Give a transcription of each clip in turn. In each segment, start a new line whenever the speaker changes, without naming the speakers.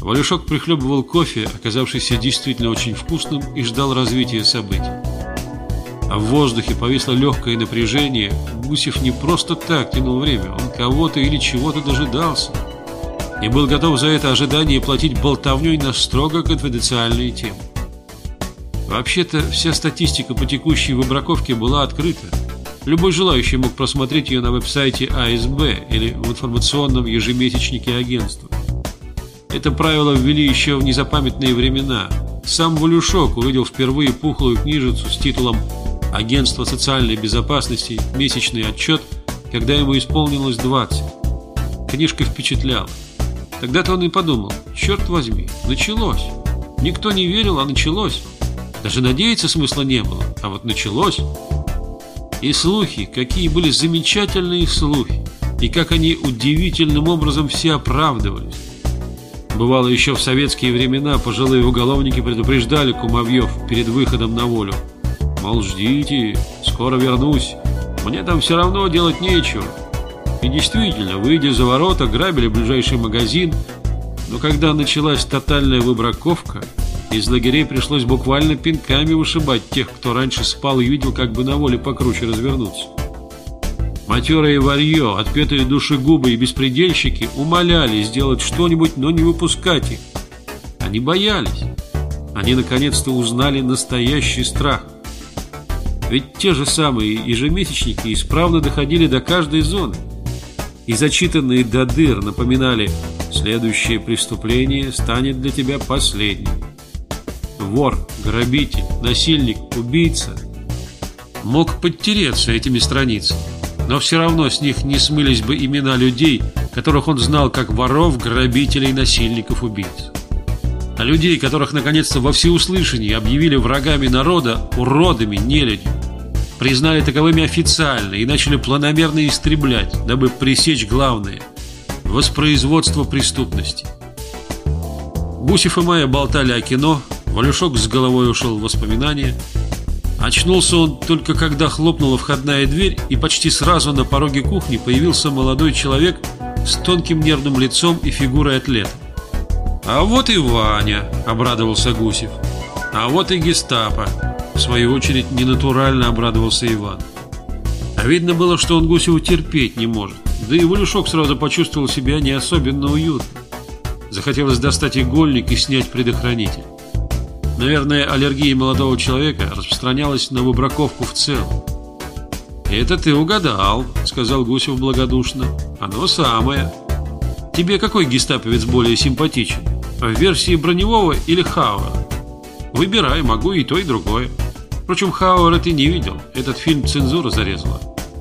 Валюшок прихлебывал кофе, оказавшийся действительно очень вкусным, и ждал развития событий. А в воздухе повисло легкое напряжение. Гусев не просто так тянул время, он кого-то или чего-то дожидался и был готов за это ожидание платить болтовней на строго конфиденциальные темы. Вообще-то вся статистика по текущей выбраковке была открыта. Любой желающий мог просмотреть ее на веб-сайте АСБ или в информационном ежемесячнике агентства. Это правило ввели еще в незапамятные времена. Сам Валюшок увидел впервые пухлую книжицу с титулом «Агентство социальной безопасности. Месячный отчет», когда ему исполнилось 20. Книжка впечатляла. Тогда-то он и подумал: черт возьми, началось. Никто не верил, а началось. Даже надеяться смысла не было, а вот началось. И слухи, какие были замечательные слухи, и как они удивительным образом все оправдывались. Бывало, еще в советские времена пожилые уголовники предупреждали кумовьев перед выходом на волю: мол, ждите, скоро вернусь, мне там все равно делать нечего. И действительно, выйдя за ворота, грабили ближайший магазин. Но когда началась тотальная выбраковка, из лагерей пришлось буквально пинками вышибать тех, кто раньше спал и видел, как бы на воле покруче развернуться. Матерые варье, отпетые душегубы и беспредельщики умоляли сделать что-нибудь, но не выпускать их. Они боялись. Они наконец-то узнали настоящий страх. Ведь те же самые ежемесячники исправно доходили до каждой зоны. И зачитанные до дыр напоминали: следующее преступление станет для тебя последним. Вор, грабитель, насильник, убийца мог подтереться этими страницами, но все равно с них не смылись бы имена людей, которых он знал как воров, грабителей, насильников, убийц. А людей, которых наконец-то во всеуслышание объявили врагами народа, уродами, нелюдью, признали таковыми официально и начали планомерно истреблять, дабы пресечь главное – воспроизводство преступности. Гусев и Майя болтали о кино, Валюшок с головой ушел в воспоминания. Очнулся он только когда хлопнула входная дверь, и почти сразу на пороге кухни появился молодой человек с тонким нервным лицом и фигурой атлета. «А вот и Ваня», – обрадовался Гусев. «А вот и гестапо», – в свою очередь ненатурально обрадовался Иван. А видно было, что он Гусеву терпеть не может. Да и Валюшок сразу почувствовал себя не особенно уютно. Захотелось достать игольник и снять предохранитель. Наверное, аллергия молодого человека распространялась на выбраковку в целом. «Это ты угадал», — сказал Гусев благодушно. «Оно самое. Тебе какой гестаповец более симпатичен? В версии Броневого или Хауэра? Выбирай, могу и то, и другое. Впрочем, Хауэра ты не видел. Этот фильм цензура зарезала».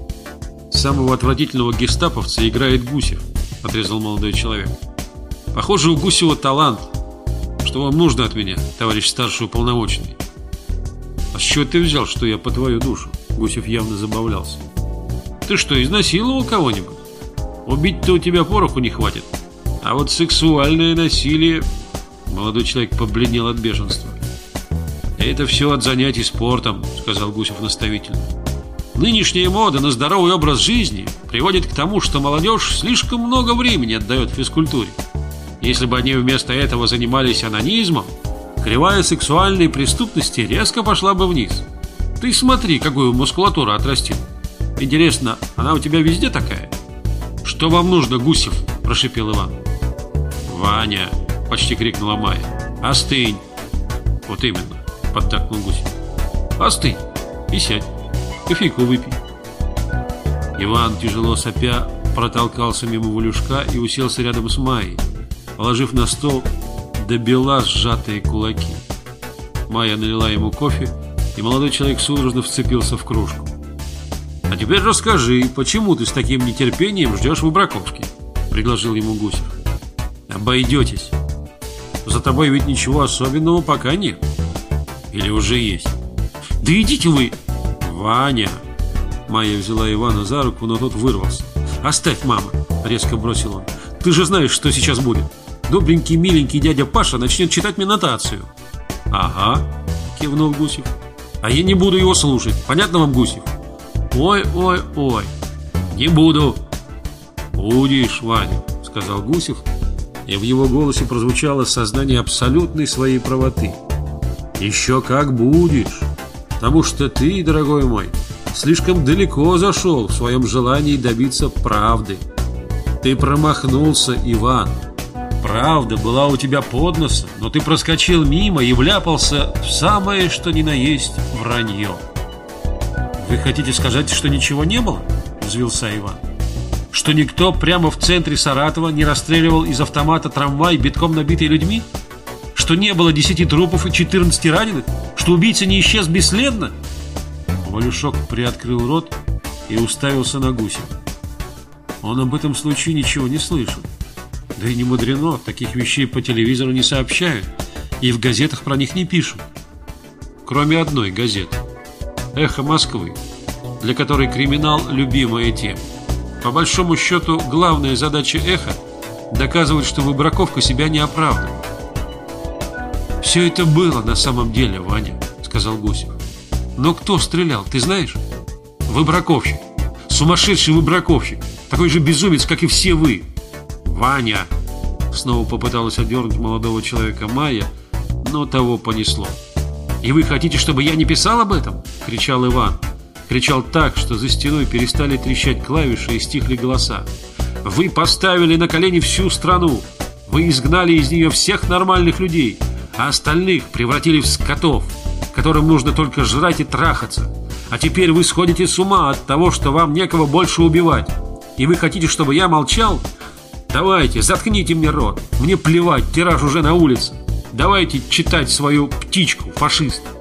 «Самого отвратительного гестаповца играет Гусев», — отрезал молодой человек. «Похоже, у Гусева талант. Что вам нужно от меня, товарищ старший уполномоченный?» «А с чего ты взял, что я по твою душу?» Гусев явно забавлялся. «Ты что, изнасиловал кого-нибудь? Убить-то у тебя пороху не хватит. А вот сексуальное насилие...» Молодой человек побледнел от бешенства. «Это все от занятий спортом», — сказал Гусев наставительно. «Нынешняя мода на здоровый образ жизни приводит к тому, что молодежь слишком много времени отдает физкультуре. Если бы они вместо этого занимались онанизмом, кривая сексуальной преступности резко пошла бы вниз. Ты смотри, какую мускулатуру отрастил. Интересно, она у тебя везде такая?» «Что вам нужно, Гусев?» – прошипел Иван. «Ваня!» – почти крикнула Майя. «Остынь!» «Вот именно!» – поддакнул Гусев. «Остынь и сядь, кофейку выпей». Иван, тяжело сопя, протолкался мимо Валюшка и уселся рядом с Майей, положив на стол до бела сжатые кулаки. Майя налила ему кофе, и молодой человек судорожно вцепился в кружку. «А теперь расскажи, почему ты с таким нетерпением ждешь выбраковки?» – предложил ему Гусев. «Обойдетесь. За тобой ведь ничего особенного пока нет. Или уже есть?» «Да идите вы!» «Ваня!» Майя взяла Ивана за руку, но тот вырвался. «Оставь, мама!» – резко бросил он. «Ты же знаешь, что сейчас будет. Добренький, миленький дядя Паша начнет читать мне нотацию». «Ага», – кивнул Гусев. «А я не буду его слушать. Понятно вам, Гусев?» «Ой, не буду». «Будешь, Ваня», — сказал Гусев и в его голосе прозвучало сознание абсолютной своей правоты. «Еще как будешь, потому что ты, дорогой мой, слишком далеко зашел в своем желании добиться правды. Ты промахнулся, Иван. Правда была у тебя под носом, но ты проскочил мимо и вляпался в самое, что ни на есть, вранье». «Вы хотите сказать, что ничего не было?» – взвился Иван. «Что никто прямо в центре Саратова не расстреливал из автомата трамвай, битком набитый людьми? Что не было 10 трупов и 14 раненых? Что убийца не исчез бесследно?» Валюшок приоткрыл рот и уставился на Гусева. Он об этом случае ничего не слышал. Да и не мудрено, таких вещей по телевизору не сообщают, и в газетах про них не пишут. Кроме одной газеты «Эхо Москвы», для которой криминал – любимая тема. По большому счету, главная задача «Эхо» – доказывать, что выбраковка себя не оправдывает. «Все это было на самом деле, Ваня», – сказал Гусев. «Но кто стрелял, ты знаешь? Выбраковщик. Сумасшедший выбраковщик. Такой же безумец, как и все вы». «Ваня!» – снова попыталась одернуть молодого человека Майя, но того понесло. «И вы хотите, чтобы я не писал об этом?» – кричал Иван. Кричал так, что за стеной перестали трещать клавиши и стихли голоса. «Вы поставили на колени всю страну. Вы изгнали из нее всех нормальных людей, а остальных превратили в скотов, которым нужно только жрать и трахаться. А теперь вы сходите с ума от того, что вам некого больше убивать. И вы хотите, чтобы я молчал? Давайте, заткните мне рот. Мне плевать, тираж уже на улице. Давайте читать свою птичку, фашист».